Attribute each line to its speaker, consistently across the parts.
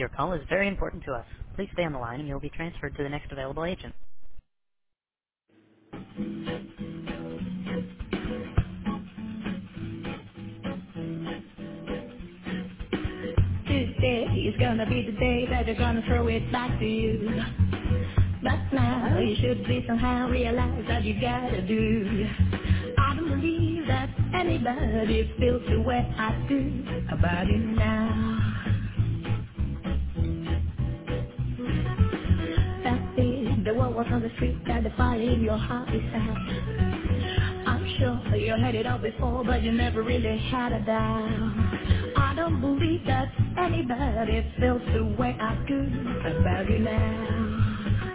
Speaker 1: Your call is very important to us. Please stay on the line and you'll be transferred to the next available agent. Tuesday is gonna be the day that they're gonna throw it back to you. But now you should be somehow realize that you gotta do. I don't believe that anybody feels the way I do about it now. That is the world was on the street that the fire in your heart is out. I'm sure you had it all before, but you never really had a doubt. I don't believe that anybody feels the way I do about you now.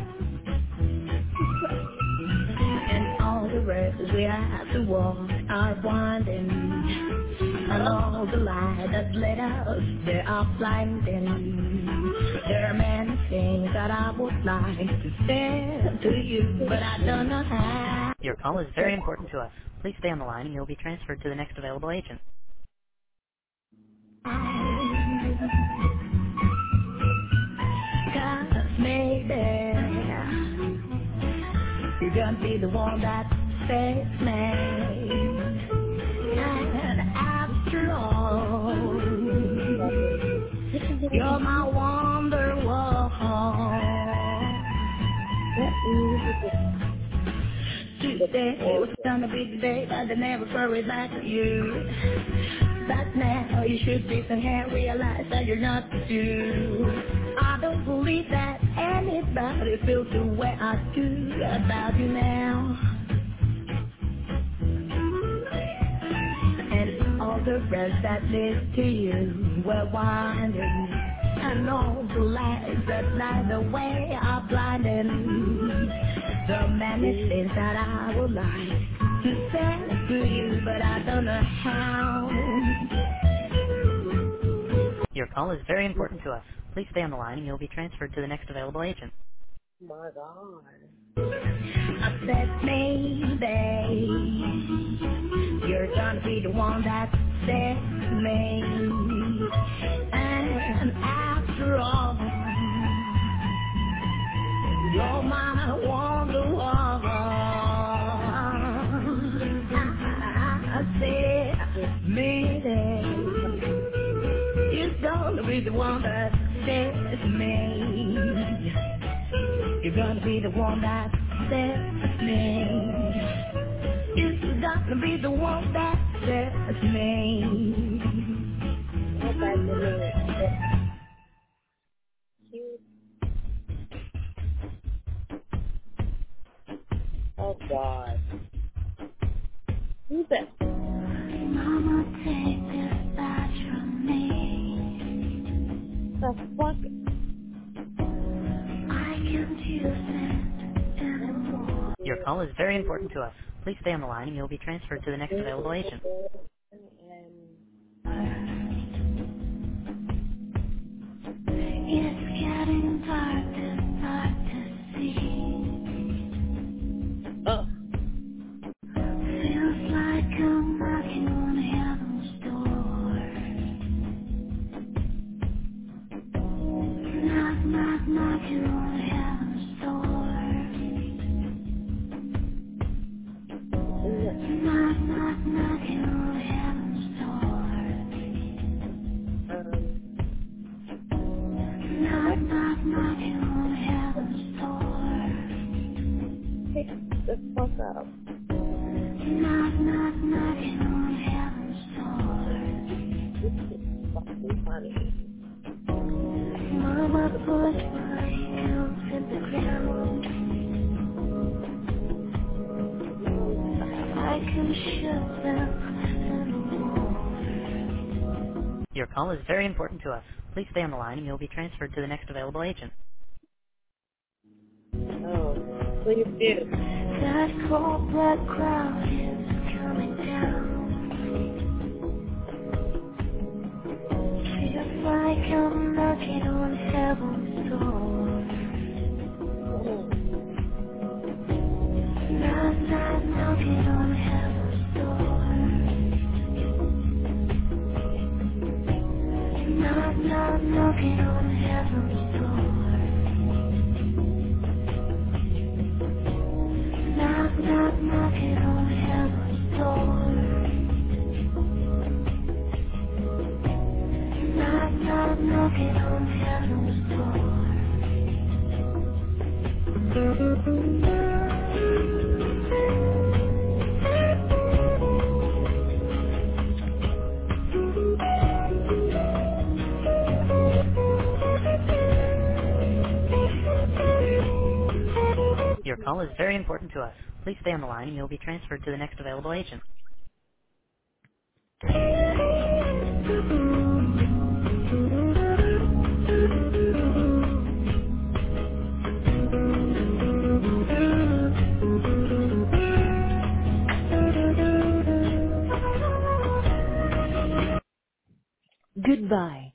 Speaker 1: And all the roads we have to walk are winding, and all the light that led us, they are blinding. There are many things that I would like to say to you, but I don't know how. Your call is very important to us. Please stay on the line and you'll be transferred to the next available agent. Cause maybe you're gonna be the one that saves me. And after all, you're my wonderwall. Tuesday was gonna be the day that they never throw it back to you. But now you should be somehow realize that you're not the two. I don't believe that anybody feels the way I do about you now. And all the roads that lead to you were winding, and all the lights that light the way are blinding. There are many things that I would like to say to you, but I don't know how. Your call is very important to us. Please stay on the line and you'll be transferred to the next available agent.
Speaker 2: My God.
Speaker 1: I said maybe you're gonna be the one that saves me. And after all, you're my wonderwall. I said maybe you're gonna be the one that saves me. You're gonna be the one that saves me. You're gonna be the one that saves me.
Speaker 2: What back to me? Cute. Oh God. Who's that?
Speaker 1: Mama, take this badge from me.
Speaker 2: The fuck?
Speaker 1: I can't use it anymore. Your call is very important to us. Please stay on the line and you'll be transferred to the next available agent. It's getting dark to see.
Speaker 2: Oh.
Speaker 1: Feels like I'm knocking on heaven's door. Knock, knock, knocking on heaven's door. Knock, knock, knocking on heaven's door. Knock, knock, knocking on heaven's door.
Speaker 2: Pick the fuck up.
Speaker 1: Knock, knock, knocking on heaven's door.
Speaker 2: This is fucking funny.
Speaker 1: Mama put my hands in the ground. I can shut them anymore. Your call is very important to us. Please stay on the line and you'll be transferred to the next available agent.
Speaker 2: Oh. Please do.
Speaker 1: That cold black cloud is coming down. Feels like I'm knocking on heaven's door. Knock, knock, knocking on heaven's door. Knock, knock, knocking on heaven's door. Knock, knock, knocking on heaven's door. Knock, knock, knocking on heaven's
Speaker 3: Your call is very important to us. Please stay on the line and you'll be transferred to the next available agent.
Speaker 1: Goodbye.